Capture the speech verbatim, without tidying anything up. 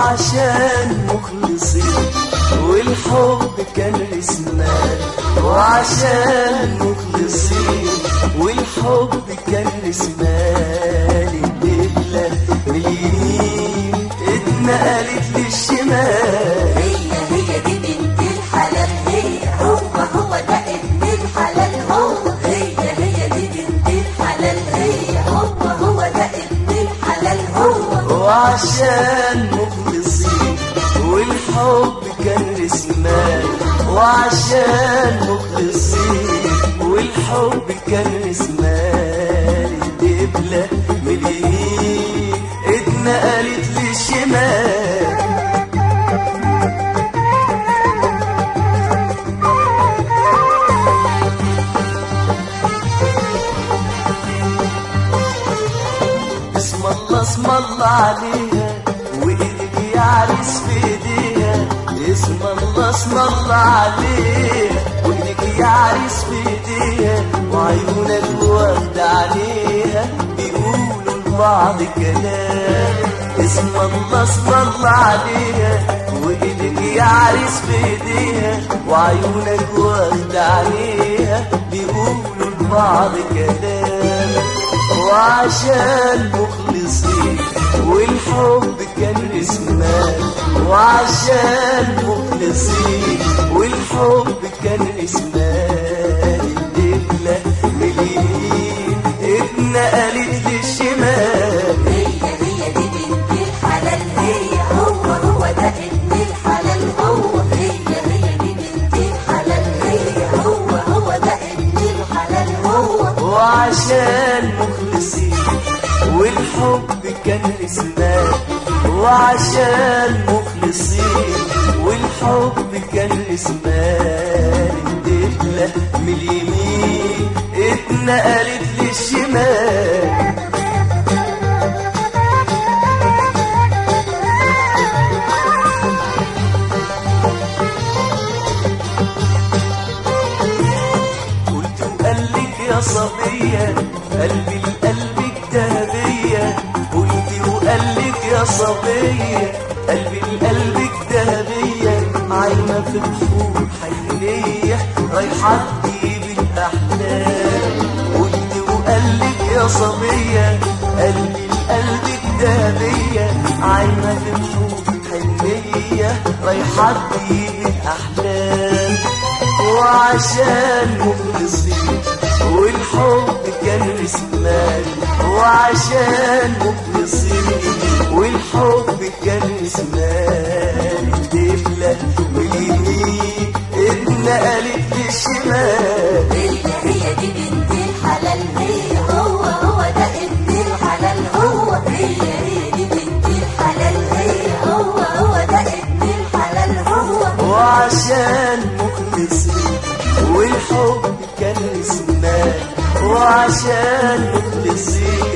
وعشان مخلصين والحب كان رسمان، وعشان مخلصين والحب كان رسمان. الدبلة من اليمين اتنقلت للشمال، هي هي دي بنت الحلال، هي هو هو ده ابن الحلال، هو هي هي دي بنت الحلال، هي هو هو ده ابن الحلال هو. وعشان مخلصين والحب كان رسمان، وعشان مخلصين والحب كان رسمان. الدبلة من اليمين اتنقلت للشمال، اسم الله اسم الله عليها وايدك يا عريس في ايديها. اسم الله اسم الله عليها وايدك يا عريس في ايديها، وعيونك واخدة عليها بيقولوا لبعض كلام. اسم الله اسم الله عليها وايدك يا عريس في ايديها، وعيونك واخدة عليها بيقولوا لبعض كلام. وعشان مخلصين والحب كان رسمان، وعشان مخلصين والحب كان رسمان. الدبلة من اليمين اتنقلت للشمال، هي هي دي بنت الحلال، هي هو هو ده ابن الحلال هو. هي هي دي بنت الحلال، هي هو هو ده ابن الحلال هو. وعشان مخلصين والحب كان رسمان، وعشان مخلصين والحب كان رسمان. الدبلة من اليمين اتنقلت للشمال، قلت وقالك يا صبية قلبي لقلبك دهبية. قلت وقالك يا صبية قلبي لقلبك دهبية، عايمة في بحور حنية رايحة تجيب الأحلام. قلت وقالك يا صبية قلبي لقلبك دهبية، عايمة في بحور حنية رايحة تجيب الأحلام. وعشان مخلصين والحب كان رسمان، وعشان مخلصين والحب كان رسمان. الدبلة من اليمين اتنقلت للشمال، هي هي دي بنت الحلال، هي هو هو ده ابن الحلال هو. هي هي دي بنت الحلال، هي هو هو ده ابن الحلال هو. وعشان مخلصين والحب كان رسمان، وعشان مخلصين